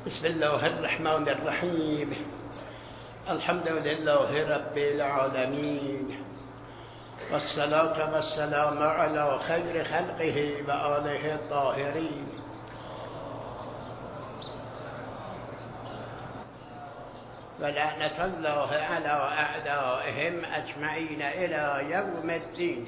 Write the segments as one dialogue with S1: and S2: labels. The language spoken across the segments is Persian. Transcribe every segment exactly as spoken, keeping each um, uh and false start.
S1: بسم الله الرحمن الرحیم. الحمد لله رب العالمین والصلاة والسلام على خیر خلقه و آله الطاهرین. و لعنت الله علی اعدائهم اجمعین الی یوم الدین.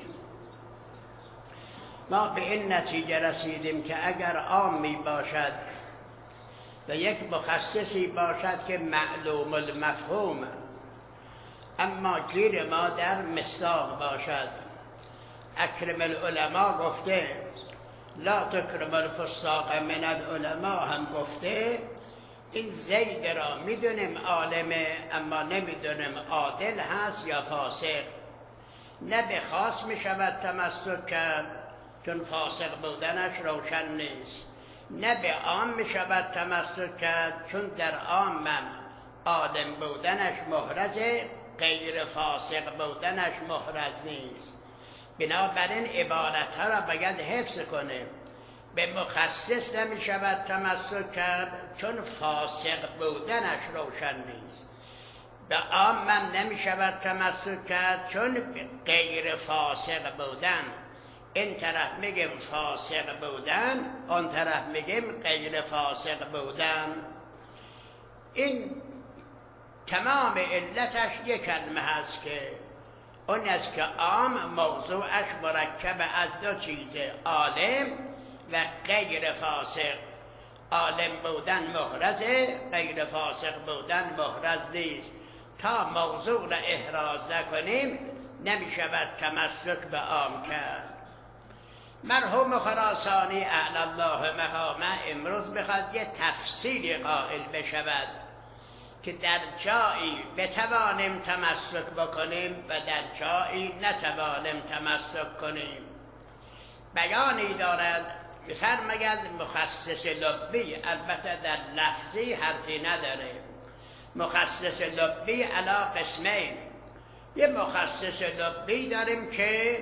S1: ما به این نتیجه رسیدیم که اگر عامی باشد و یک مخصصی باشد که معلوم المفهوم، اما گیر ما در مصداق باشد. اکرم العلماء گفته، لا تکرم الفساق من العلماء هم گفته. این زید را میدونیم عالمه، اما نمیدونیم عادل هست یا فاسق. نه به خاص میشود تمسک کرد چون فاسق بودنش روشن نیست، نه به عام می شود تمسک کرد چون در عام من عالم بودنش محرزه، غیر فاسق بودنش محرز نیست. بنابراین عبارت ها را باید حفظ کنیم. به مخصص نمی شود تمسک کرد چون فاسق بودنش روشن نیست. به عام من نمی شود تمسک کرد چون غیر فاسق بودن. این طرف میگیم فاسق بودن، آن طرف میگیم غیر فاسق بودن. این تمام علتش یک کلمه هست که اون است که عام موضوعش مرکب از دو چیزه، عالم و غیر فاسق. عالم بودن محرزه، غیر فاسق بودن محرز نیست. تا موضوع را احراز نکنیم نمیشود تمسک به عام کرد. مرحوم خراسانی اعلی الله مقامه امروز بخواد یه تفصیلی قائل بشود که در جایی بتوانیم تمسک بکنیم و در جایی نتوانیم تمسک کنیم. بیانی دارد، می‌فرماید مخصص لبی، البته در لفظی حرفی نداره. مخصص لبی علی قسمین. یه مخصص لبی داریم که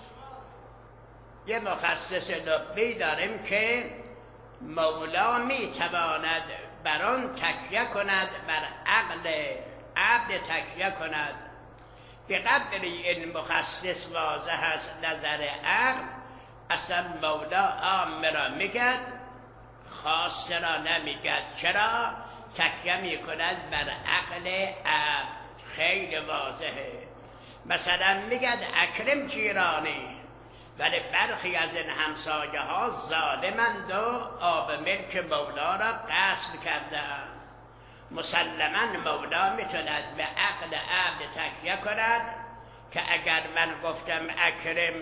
S1: یه مخصص لبی داریم که مولا میتواند بر آن تکیه کند، بر عقل عبد تکیه کند. به قدری این مخصص واضح است نظر عقل، اصلا مولا عام را میگد، خاص را نمیگد. چرا؟ تکیه میکند بر عقل عبد. خیلی واضحه. مثلا میگد اکرم جیرانی، ولی برخی از این همسایه ها ظالمند و آب ملک مولا را غصب کردند. مسلما مولا میتوند به عقل عبد تکیه کند که اگر من گفتم اکرم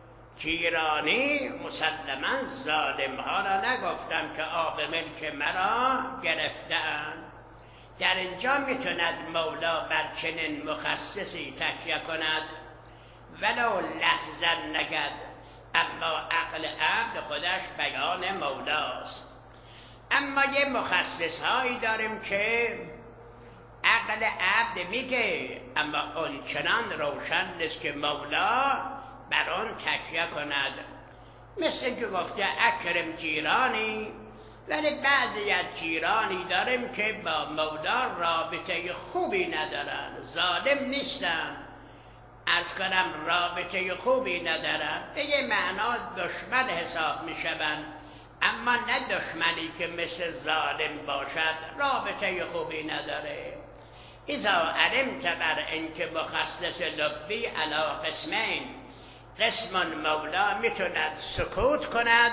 S1: جیرانی، مسلما ظالم ها را نگفتم که آب ملک مرا گرفتند. در اینجا میتوند مولا بر چنین مخصصی تکیه کند، ولو لفظا نگد، اما عقل عبد خودش بیان مولاست. اما یه مخصص هایی داریم که عقل عبد میگه، اما اون چنان روشن نیست که مولا بر آن تکیه کند. مثل که گفته اکرم جیرانی، ولی بعضی از جیرانی داریم که با مولا رابطه خوبی ندارن، ظالم نیستن، از کنم رابطه خوبی ندارن، به یه معنا دشمن حساب می شوند، اما نه دشمنی که مثل ظالم باشد، رابطه خوبی نداره. اذا علمت بر اینکه مخصص لبی علی قسمین، قسم مولا میتوند سکوت کند،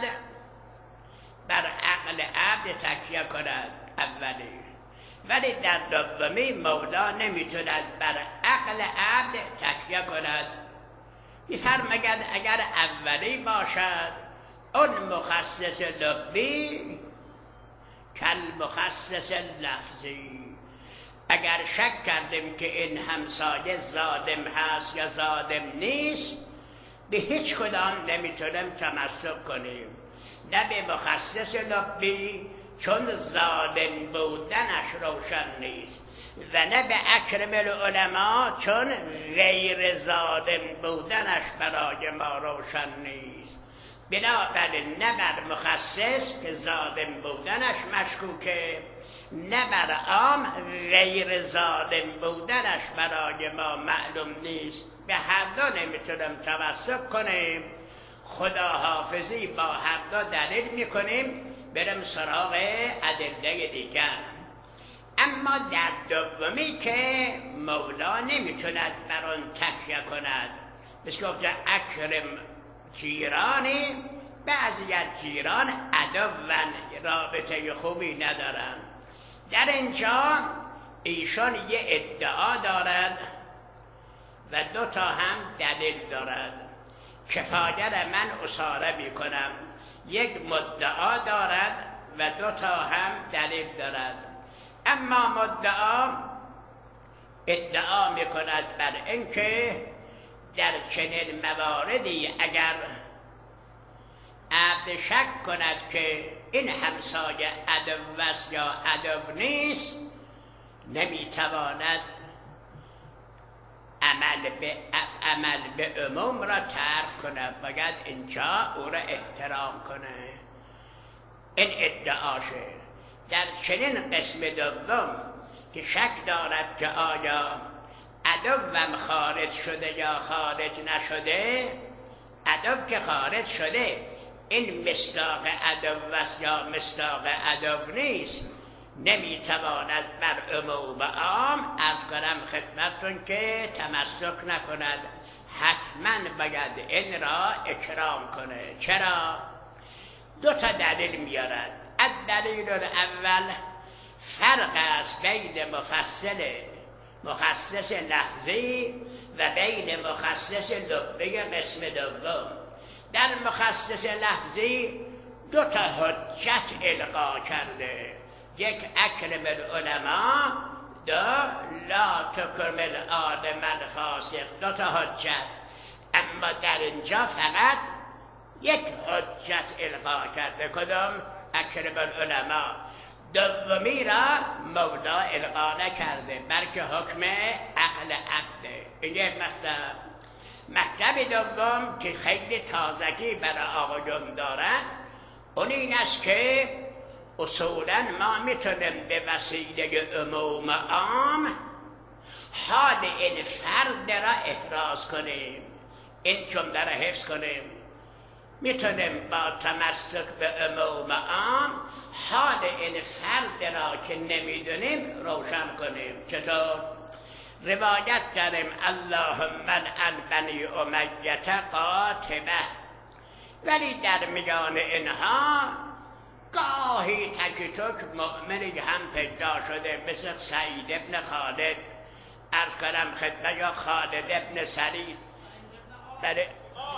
S1: بر عقل عبد تکیه کند اولی، ولی در دومی مولا نمیتوند بر عقل عبد تکیه کند. میفرماید اگر اولی باشد اون مخصص لبی کل مخصص لفظی. اگر شک کردیم که این همسایه ظالم هست یا ظالم نیست، به هیچ کدام نمیتونیم تمسک کنیم. نه به مخصص لبی چون ظالم بودنش روشن نیست، و نه به اکرم العلماء چون غیر ظالم بودنش برای ما روشن نیست. بنابراین نه بر مخصص که ظالم بودنش مشکوکه نه بر عام غیر ظالم بودنش برای ما معلوم نیست. به هر دو نمیتونم تمسک کنیم، خداحافظی با هر دو دلیل میکنیم، برم سراغ ادله دیگر. اما در دومی که مولا نمیتوند بر آن تکیه کند، مثل گفت اکرم جیرانی، بعضی از جیران عدوان رابطه خوبی ندارن. در اینجا ایشان یه ادعا دارد و دو تا هم دلیل دارد. کفایه من اصاره می کنم. یک مدعا دارد و دو تا هم دلیل دارد. اما مدعا ادعا می کند بر اینکه در چنین مواردی اگر عبد شک کند که این همسایه عدو است یا عدو نیست، نمیتواند عمل به عمل به عموم را ترک کند، باید اینجا او را احترام کنه. این ادعاشه. در چنین قسم دوم که شک دارد که آیا عدوم خارج شده یا خارج نشده، عدو که خارج شده این مصداق عدو است یا مصداق عدو نیست، نمیتواند بر عموم عام از کنم خدمتتون که تمسک نکند، حتما باید این را اکرام کنه. چرا؟ دو تا دلیل میارد. الدلیل الاول فرق است بین مفصل مخصص لفظی و بین مخصص لغوی قسم دوم. در مخصص لفظی دو تا حجت القا کرده، یک اکرم العلماء، دو لا تکرم العالم الفاسق، دو تا حجت. اما در اینجا فقط یک حجت القا کرده. کدام؟ اکرم العلماء. دومی را مولا القا نکرده، بلکه حکم عقل عقده. این یک مطلب. مطلب دوم که خیلی تازگی برای آقایون دارد، اون این است که اصولا ما میتونیم به وسیله عموم عام حال این فرد را احراز کنیم، این جمله را حفظ کنیم. میتونیم با تمسک به عموم عام حال این فرد را که نمیدونیم روشن کنیم. چطور؟ روایت داریم اللهم لعن بنی امیة قاتبه، ولی در میان اینها گاهی تکی تک مؤمنی هم پیدا شده، مثل سعید ابن خالد. عرض کنم خدمت یا خالد ابن سعید. بله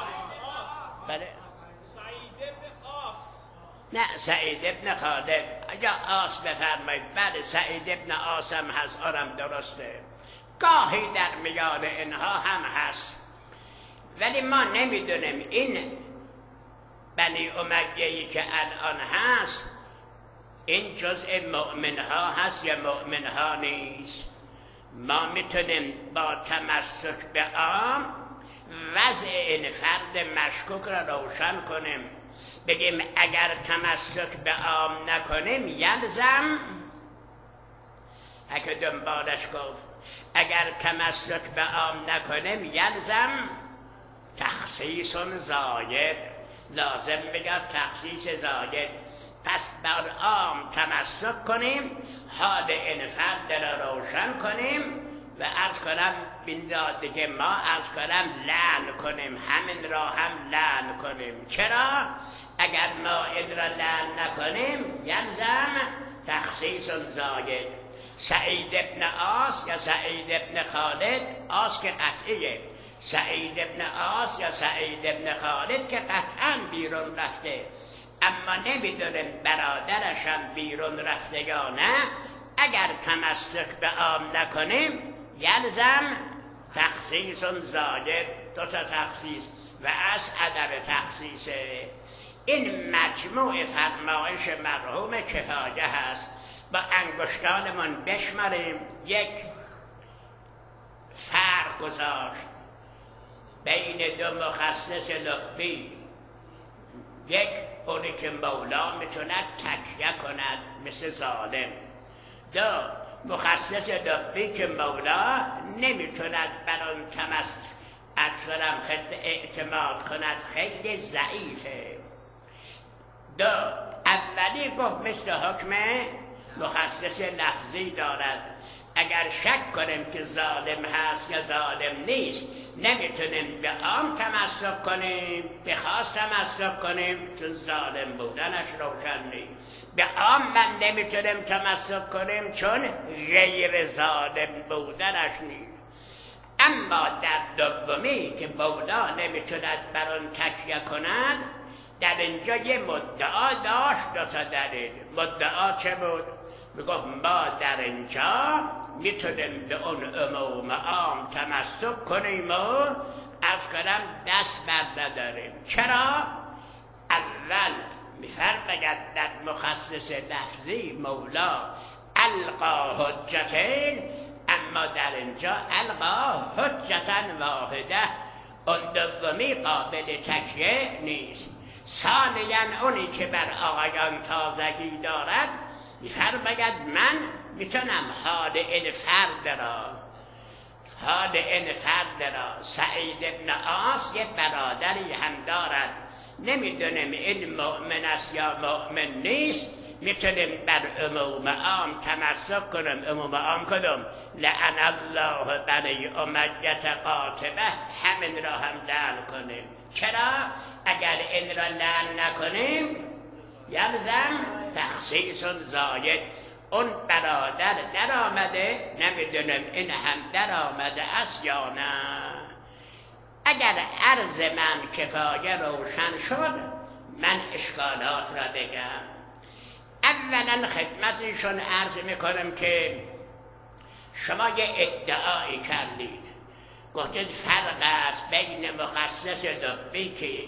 S1: بله
S2: سعید ابن خاص.
S1: نه سعید ابن خالد یا آس بفرمایید. بله سعید ابن آسم هست، آرم درسته. گاهی در میان اینها هم هست، ولی ما نمیدونیم این بنی امیه‌ای که الان هست این جزء مؤمنها هست یا مؤمنها نیست. ما میتونیم با تمسک به عام وضع این فرد مشکوک را روشن کنیم، بگیم اگر تمسک به عام نکنیم یلزم، اگه دنبالش گفت اگر تمسک به عام نکنیم یلزم تخصیص زاید، لازم بگم تخصیص زاید. پس بر عام تمسک کنیم، حال این فرد را روشن کنیم و عرض کنم بینداد دیگه ما عرض کنم لعن کنیم، همین را هم لعن کنیم. چرا؟ اگر ما این را لعن نکنیم یلزم تخصیص زاید. سعید ابن آس یا سعید ابن خالد، آس که قطعیه، سعید ابن آس یا سعید ابن خالد که قطعا بیرون رفته، اما نمیدونیم برادرش هم بیرون رفته یا نه. اگر تمسک به عام نکنیم یلزم تخصیص زاید، دو تا تخصیص و از عدم تخصیصه. این مجموع فرمایش مرحوم کفایه هست. با انگشتانمون بشماریم. یک، فرق گذاشت بین دو مخصص لغوی، یک اونی که مولا میتوند تکیه کند مثل ظالم، دو مخصص لبی که مولا نمیتوند بر آن تمس اکثرم خد اعتماد کند، خیلی ضعیفه. دو اولی گفت مثل حکم مخصص لفظی دارد، اگر شک کنیم که ظالم هست یا ظالم نیست نمیتونیم به عام تمسک کنیم، به خاص تمسک کنیم، چون ظالم بودنش روشن نیست. به عام من نمیتونیم تمسک کنیم چون غیر ظالم بودنش نیست. اما در دومی که مولا نمیتوند بر آن تکیه کند، در اینجا یه مدعا داشت، دو تا دلیل. مدعا چه بود؟ میگفت ما در اینجا میتونیم به اون عموم عام تمسک کنیم و از کنم دست بر نداریم. چرا؟ اول میفرماید در مخصص لفظی مولا القا حجتین، اما در اینجا القا حجتن واحده، اون دومی قابل تکیه نیست. ثانیاً اونی که بر آقایان تازگی دارد میفرماید من میتونم حال این فرد را حال این فرد را سعید ابن عاص یه برادری هم دارد، نمیدونم این مؤمن است یا مؤمن نیست، میتونیم بر عموم عام تمسک کنم. عموم عام کدوم؟ لعن الله بنی امیة قاطبه، همین را هم لعن کنیم. چرا؟ اگر این را لعن نکنیم یلزم تخصیص زاید، اون برادر در آمده، نمیدونم این هم در آمده است یا نه. اگر عرض من کفایه روشن شد من اشکالات را بگم. اولا خدمتشون عرض میکنم که شما یه ادعایی کردید، گفتید فرق است بین مخصص لبی که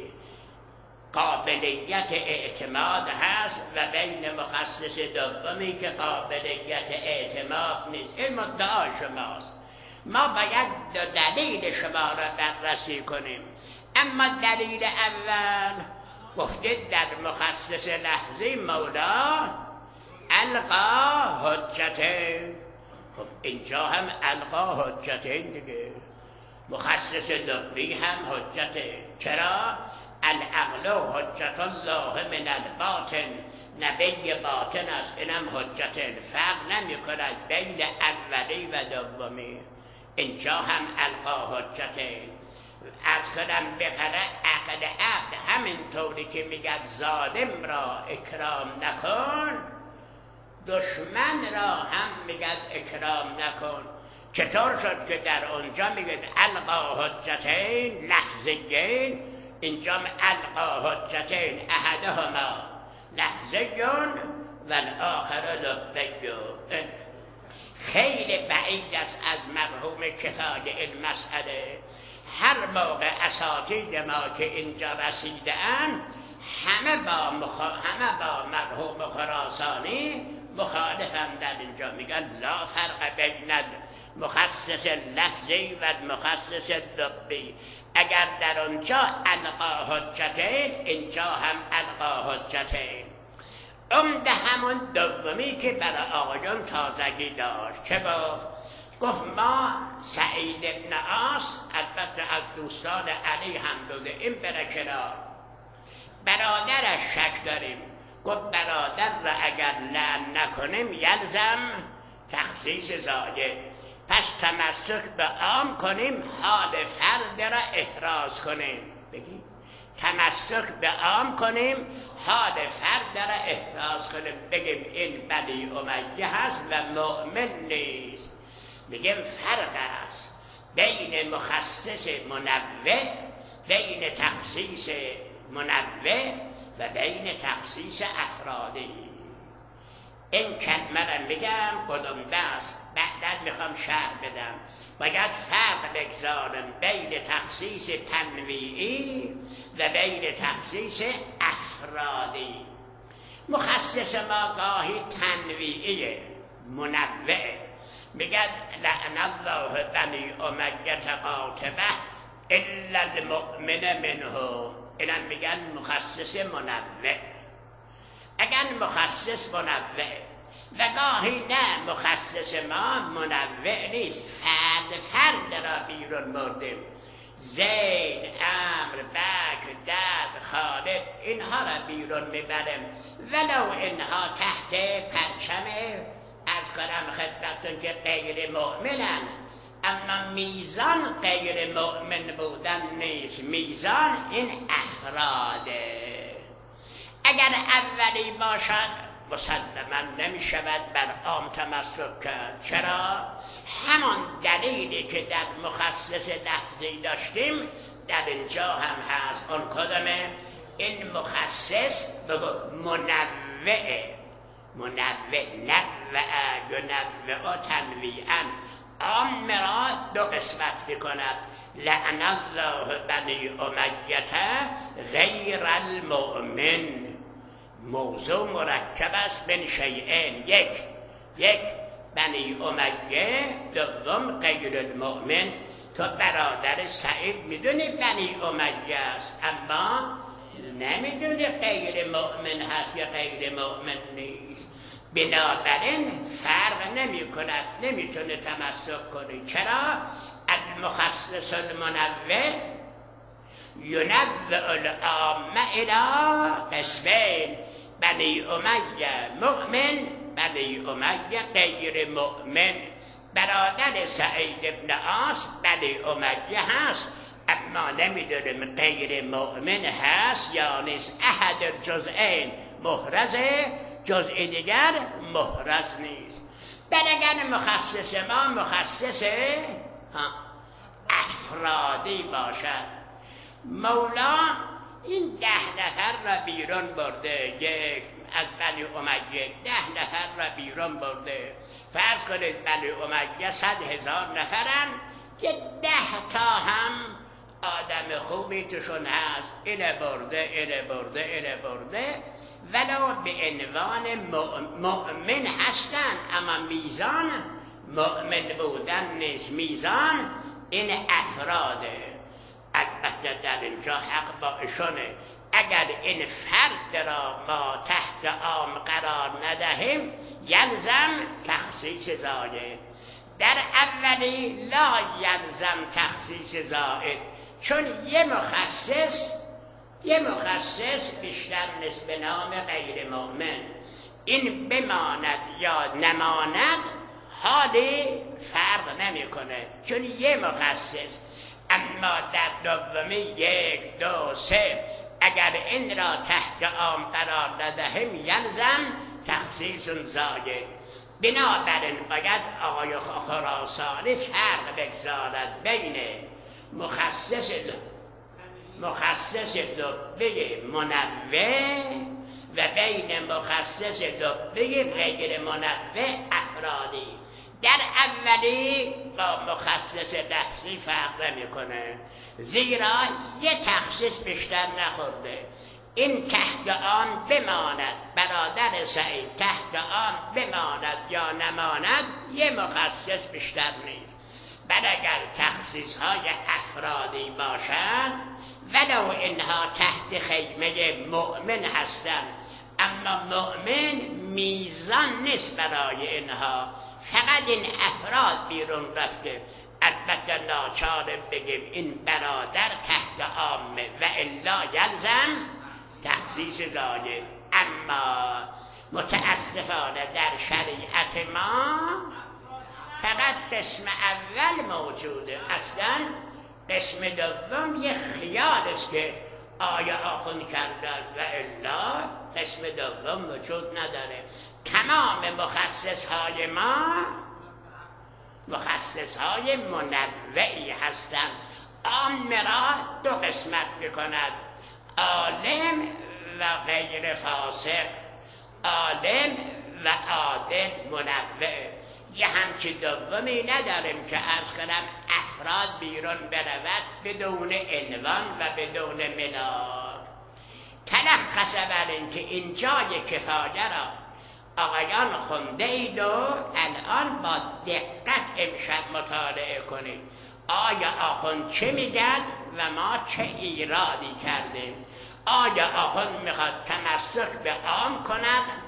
S1: قابلیت اعتماد هست و بین مخصص دومی که قابلیت اعتماد نیست. این مدعا شماست، ما باید دو دلیل شما را بررسی کنیم. اما دلیل اول گفتید در مخصص لفظی مولا القا حجتین. خب اینجا هم القا حجتین دیگه، مخصص لبی هم حجته. چرا؟ العقل حجت الله من الباطن، نبی باطن است، اینم حجتین. فرق نمی کند بین اولی و دومی. اینجا هم القا حجتین. از کنم بخره عقل عقل همین طوری که میگد ظالم را اکرام نکن، دشمن را هم میگد اکرام نکن. چطور شد که در اونجا میگد القا حجتین لفظیین، اینجا القا حجتین احدهما لفظیون و الاخر لبیون. خیلی بعید است از مرحوم کفایه این مسئله. هر موقع اساتید ما که اینجا رسیده اند همه با, مخ... همه با مرحوم خراسانی مخالفم. در اینجا میگن لا فرق بین مخصص لفظی و مخصص لبی. اگر در اونجا القا حجتین اینجا هم القا حجتین. عمده همون دومی که برای آقایان تازگی داشت که گفت گفت ما سعید ابن عاص، البته از دوستان علی هم بوده، این بره کنار، برادرش شک داریم. گفت برادر را اگر لعن نکنیم یلزم تخصیص زاید، پس تمسک به عام کنیم، حال فرد را احراز کنیم. بگی تمسک به عام کنیم، حال فرد را احراز کنیم، بگیم این بنی امیه هست و مؤمن نیست. میگم فرق است بین مخصص منوع، بین تخصیص منوع و بین تخصیص افرادی. این کلمه را میگم کدوم دست بعدا میخوام شرح بدم. باید فرق بگذارم بین تخصیص تنویعی و بین تخصیص افرادی. مخصص ما گاهی تنویعیه، منوعه. میگن لعن الله بنی امیة قاطبه الا المؤمن منه، اینم میگن مخصص منوع. اگر مخصص منوع و گاهی نه، مخصص ما منوع نیست، فرد فرد را بیرون بردیم. زید، عمر، بکر، دد، خالد، اینها را بیرون میبریم ولو اینها تحت پرچم از کنم خدمتون که غیر مؤمنن، اما میزان غیر مؤمن بودن نیست، میزان این افراده. اگر اولی باشد مسلما نمی شود بر عام تمسک کرد. چرا؟ همان دلیلی که در مخصص لفظی داشتیم در اینجا هم هست. اون کدامه؟ این مخصص منوعه، منوع، نوع، ینوع تنویعا، عام را دو قسمت میکند. لعن الله بنی امیه غیر المؤمن. موضوع مرکب است من شیئین، یک یک بنی امیه، دوم غیر المؤمن. تو برادر سعید میدونی بنی امیه است، اما نمیدونی غیر مؤمن هست یا غیر مؤمن نیست. بنابراین فرق نمی کند، نمیتونه تمسک کنی. چرا؟ المخصص المنوع ینوع العامه الی قسمین، بنی امیه مؤمن، بنی امیه غیر مؤمن. برادر سعید ابن عاص بنی امیه هست، اما نمیدونیم غیر مؤمن هست یا نیست. احد جزئین محرزه، جزء دیگر محرز نیست. بل اگر مخصص ما مخصص افرادی باشد، مولا این ده نفر را بیرون برده، یک از بنی امیه ده نفر را بیرون برده. فرض کنید بنی امیه صد هزار نفرن، یه ده تا هم آدم خوبی توشون هست، اینه برده اینه برده اینه برده، ولو به عنوان مؤمن هستن، اما میزان مؤمن بودن نیست، میزان این افراده. البته در اینجا حق با ایشونه، اگر این فرد را ما تحت عام قرار ندهیم یلزم تخصیص زاید. در اولی لا یلزم تخصیص زائد، چون یه مخصص یه مخصص بیشتر نیست به نام غیر مؤمن. این بماند یا نماند حالی فرق نمیکنه، چون یه مخصص. اما در دومی یک دو سه اگر این را تحت عام قرار ندهیم یلزم تخصیص زاید. بنابراین باید آقای خراسانی فرق بگذارد بین مخصص مخصص لبه منوع و بین مخصص لبه غیر منوع افرادی. در اولی با مخصص لفظی فرق نمیکنه، زیرا یه تخصیص بیشتر نخورده. این تحت آن بماند، برادر سعید تحت آن بماند یا نماند، یه مخصص بیشتر نیست. بل اگر تخصیص های افرادی باشد ولو اینها تحت خیمه مؤمن هستند، اما مؤمن میزان نیست برای اینها، فقط این افراد بیرون رفته. البته ناچار بگیم این برادر تحت عامه و الا یلزم تخصیص زاید. اما متاسفانه در شریعت ما فقط قسم اول موجوده، اصلا قسم دوم یه خیال است که آیا آخوند کرده است و الا قسم دوم وجود نداره. تمام مخصص های ما مخصص های منوعی هستند. عام را دو قسمت میکند، عالم و غیر فاسق، عالم و عادل منوع. یه همچی دومی نداریم که عرض کنم افراد بیرون برود بدون عنوان و بدون ملاک. تلخص بر این که این جای کفایه را آقایان خونده اید و الان با دقت امشب مطالعه کنید. آیا آخوند چه میگد و ما چه ایرادی کردیم؟ آیا آخوند میخواد تمسک به عام کند؟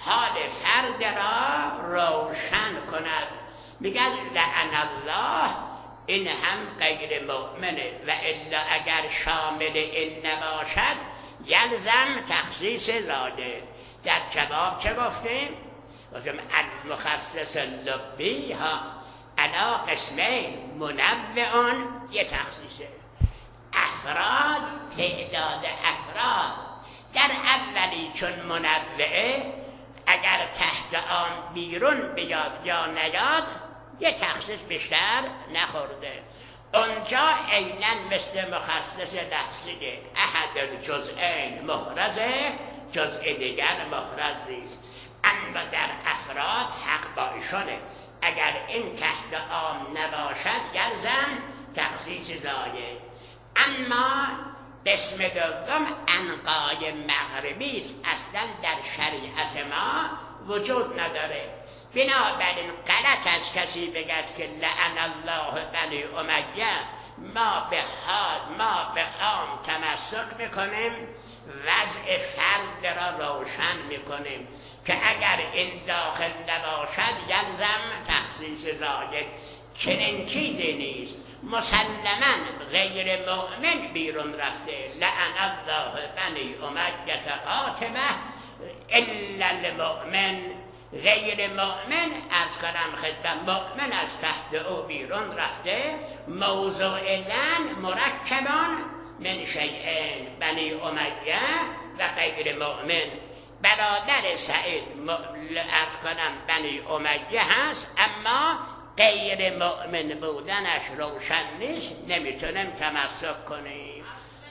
S1: حال فرد را روشن کند. میگن لعن الله، این هم غیر مؤمنه و الا اگر شامل این نباشد یلزم تخصیص زاده. در جواب چه گفتیم؟ گفتیم المخصص اللبی ها علا قسمین، منوعون یه تخصیصه، افراد تعداد افراد در اولی چون منوعه اگر تحت آن بیرون بیاد یا نیاد یه تخصیص بیشتر نخورده. اونجا عیناً مثل مخصص لفظیه، احد الجزئین محرزه، جزء دیگر محرز نیست. اما در افراد حق با ایشونه، اگر این تحت عام نباشد یلزم تخصیص زایه. اما قسم دوم عنقای مغربی است، اصلا در شریعت ما وجود نداره. بنابراین غلط از کسی بگد که لعن الله بنی امیه، ما به حال ما به عام تمسک میکنیم، وضع فرد را روشن میکنیم که اگر این داخل نباشد یلزم تخصیص زاید. چنین چیزی نیست. مسلماً غیر مؤمن بیرون رفته، لعن الله بنی امیه قاتبه الا المؤمن، غیر مؤمن از کنم خدمت مؤمن از تحت او بیرون رفته. موضوع لعن مرکبان من شیئین، بنی امیه و غیر مؤمن. برادر سعید از کنم بنی امیه هست اما غیر مؤمن بودنش روشن نیست، نمیتونیم تمسک کنیم.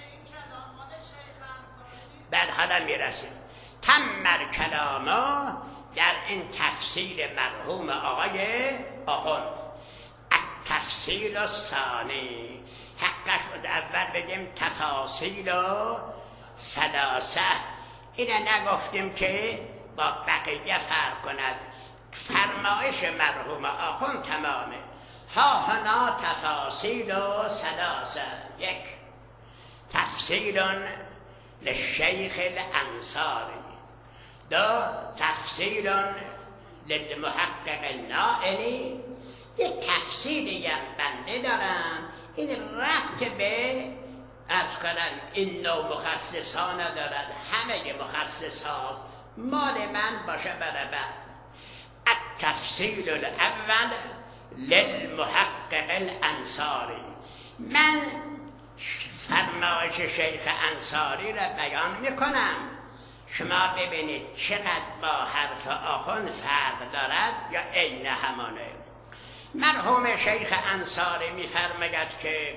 S1: بعد حالا میرسیم تمر کلامو در این تفسیر مرحوم آقای آخوند. التفسیر الثانی، حقش بود اول بگیم تفاصیل و سلاسه، اینه نگفتیم که با بقیه فرق کند. فرمایش مرحوم آخوند تمامه. ها هنا تفاصیل و سلاسه. یک، تفسیر للشیخ الانصاری. دو، تفسیر للمحقق النائلی. یک تفسیری هم بنده دارم، این ربط به از کنن این نوع مخصصان دارد، همه مخصصان مال من باشه برای بعد. التفسیر الاول للمحقق الانصاری. من فرمایش شیخ انصاری را بیان میکنم، شما ببینید چقدر با حرف آخوند فرق دارد یا عین همانه. مرحوم شیخ انصاری میفرماید که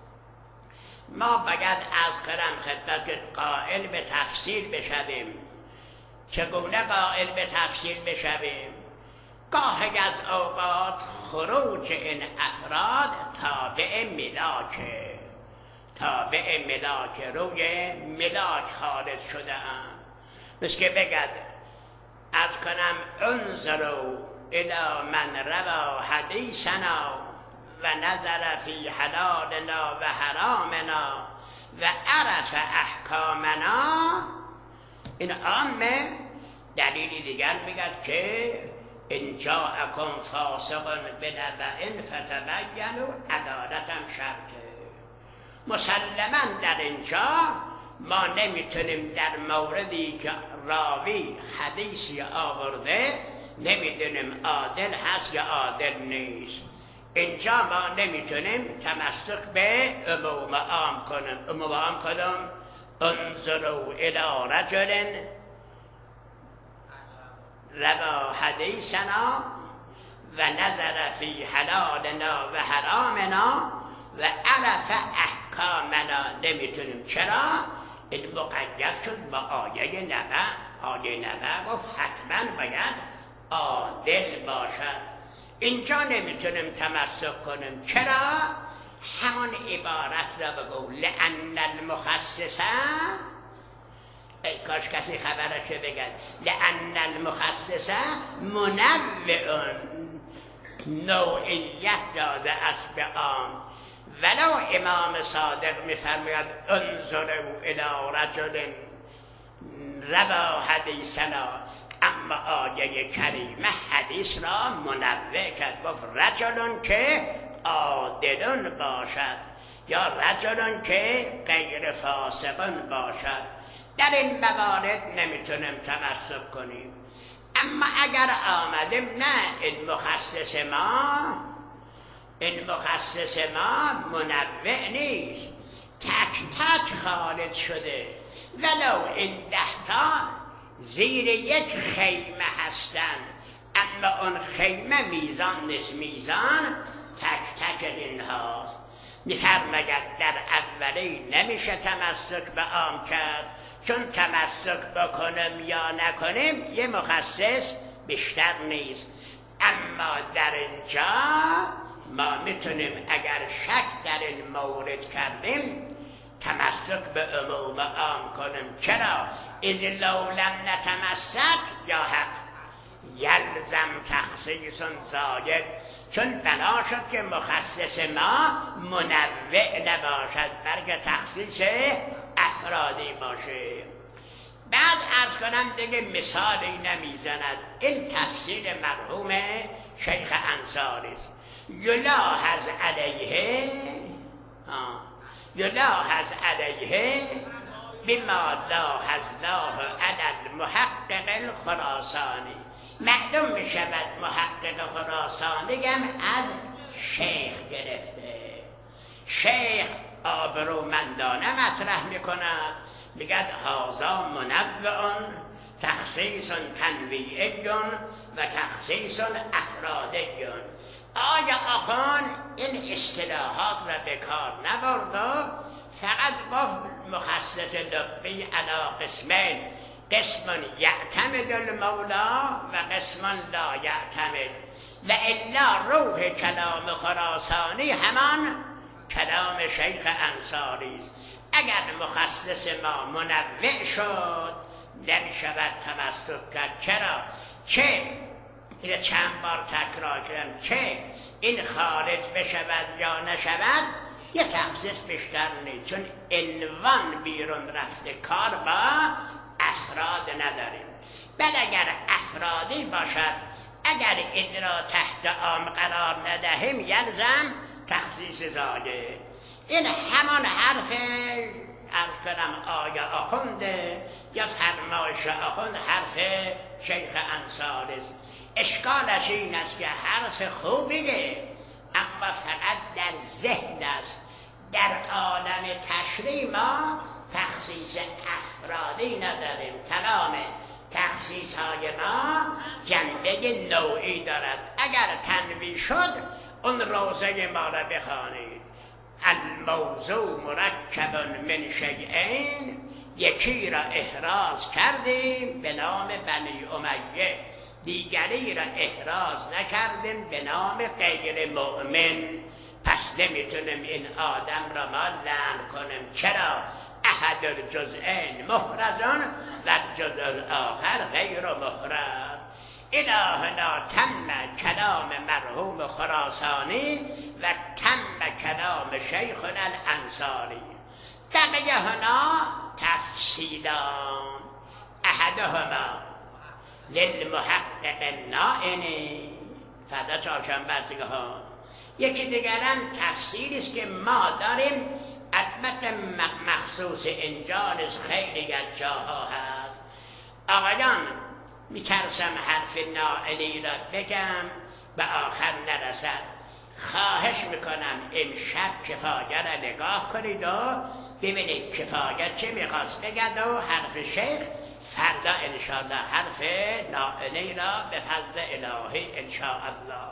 S1: ما باید از کرم خدمت قائل به تفسیر بشویم. چگونه قائل به تفسیر بشویم؟ گاهی از اوقات خروج این افراد تابع ملاکه، تابع ملاک، روی ملاک خارج شده هم. مثل که بگد از کنم انظروا الى من روا حدیثنا و نظر فی حلالنا و حرامنا و عرف احکامنا. این عامه. دلیلی دیگر میگد که ان جاءکم فاسق بنبأ فتبینوا، عدالتم شرطه. مسلما در اینجا ما نمیتونیم در موردی که راوی حدیثی آورده نمیدونیم عادل هست یا عادل نیست. اینجا ما نمیتونیم تمسک به عموم عام کنیم. عموم عام کنیم انظروا الی رجل روا حدیثنا و نظر فی حلالنا و حرامنا و عرف احکامنا. نمیتونیم. چرا؟ این مقید شد با آیه نبع. آیه نبع گفت حتما باید عادل باشد. اینجا نمیتونیم تمسک کنیم. چرا؟ همون عبارت را بگو لأن المخصصه، ای کاش کسی خبرشه بگن لأن المخصصه منوع، نوعیت داده است به عام. ولو امام صادق میفرماید انظروا الی رجل روا حدیثنا، اما اما آیه کریمه حدیث را منوع کرد، گفت رجلون که عادلون باشد یا رجلون که غیر فاسقون باشد. در این موارد نمیتونیم تمسک کنیم. اما اگر آمدیم نه این مخصص ما این مخصص ما منوع نیست، تک تک خارج شده، ولو این ده تا زیر یک خیمه هستن اما اون خیمه میزان نیست، میزان تک تک اینهاست. میفرماید در اولی نمیشه تمسک به عام کرد، چون تمسک بکنیم یا نکنیم یه مخصص بیشتر نیست. اما در اینجا ما میتونیم اگر شک در این مورد کردیم تمسک به عموم عام کنیم. چرا؟ اذ لو لم نتمسک یا حق یلزم تخصیص زاید، چون بنا شد که مخصص ما منوع نباشد بلکه تخصیص افرادی باشه. بعد عرض کنم دیگه مثالی نمیزند. این تفسیر مرحوم شیخ انصاری است. یلاحظ علیه یلاحظ علیه بما لاحظناه علی المحقق الخراسانی. معلوم می شود محقق خراسانی هم از شیخ گرفته. شیخ آبرومندانه مطرح می کند، میگد هازا منوعون تخصیص تنویعیون و تخصیص افرادیون. آیا آخان این اصطلاحات را به کار نبرد، فقط گفت مخصص لبی علی قسمین، قسم یعتمد المولا و قسم لا یعتمد، و الا روح کلام خراسانی همان کلام شیخ انصاری است. اگر مخصص ما منوع شد نمی شود تمسک کرد. چرا؟ چه این چند بار تکرار کردم، چه این خارج بشود یا نشود یه تخصیص بیشتر نیست، چون عنوان بیرون رفته، کار با افراد نداریم. بل اگر افرادی باشد، اگر این را تحت عام قرار ندهیم یلزم تخصیص زاده. این همان حرف عرض کنم آیا آخونده یا فرمایش آخوند حرف شیخ انصاری است. اشکالش این است که حرف خوبیه اما فقط در ذهن است. در عالم تشریع ما تخصیص افرادی نداریم. تمام تخصیص های ما جنبه نوعی دارد. اگر تنویع شد اون روزه ما را بخوانید. الموضوع مرکب من شیئین، یکی را احراز کردیم به نام بنی امیه، دیگری را احراز نکردیم به نام غیر مؤمن. پس نمیتونیم این آدم را ما لعن کنیم. چرا؟ احد الجزئین محرزون و الجزء الاخر غیر محرز. الهنا تم کلام مرحوم خراسانی و تم کلام شیخنا الانصاری. بقیه هنا تفصیلان، احدهما للمحقق النائنی فردا چهارشنبه است دیگه ها. یکی دیگرم تفسیری است که ما داریم، البته مخصوص اینجا خیلی از جاها هست. آقایان میترسم حرف نائلی را بگم به آخر نرسد. خواهش میکنم امشب کفایه را نگاه کنید و ببینید کفایه چه میخواست بگد و حرف شیخ. فردا انشاءالله حرف نائلی را به فضل الهی انشاءالله